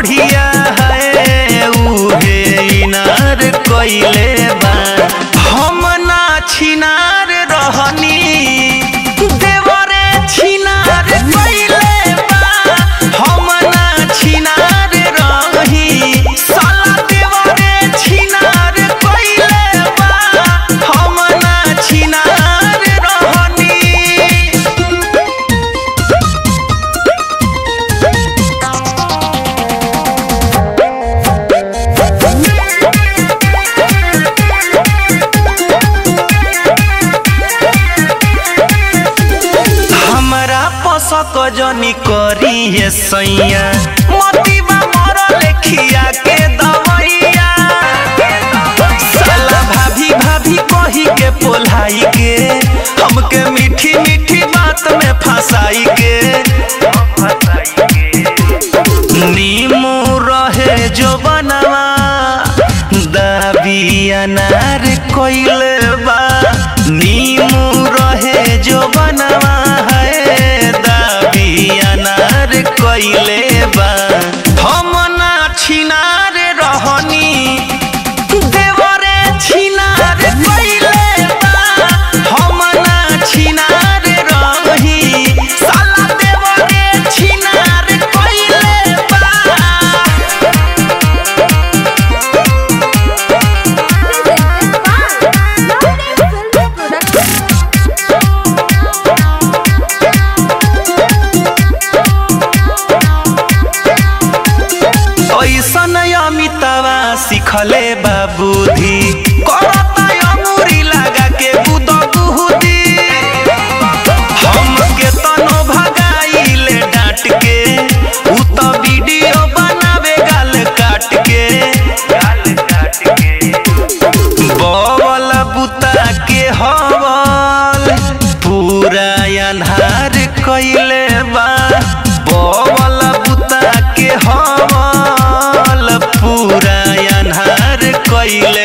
बढ़िया है उहे इनार कइले बा। हम ना छिनार रहनी देवरे छिनार कइले बा। हम ना छिनार रही साला देवरे छिनार कइले बा। हम ना छिनार रहनी। हमरा पसक जनी करी है सैया मतीबा मर लेखिया के दवैया। साला भाभी भाभी कही के पोलाई के हमके मीठी मीठी बात में फंसाई के। नीमू रहे जो बनवा दाबी अनार कइले बा। नीमू रहे जो बनवा है दाबी अनार कइले बा। हम ना छिनार रहनी देवरे छिनार कइले बा। हम ना छिनार रही साला देवरे छिनार कइले बा। ऐसन अमितावा सिखले बाबूधी करता अंगूरी लगा के बुदबुदी। हमके तनो भगाइले डांट के उ तो वीडियो बनावे गाल काट के। बवल बुता के हवल पूरा अन्हार कइले बा। बवल बुता के हवल पूरा अन्हार कइले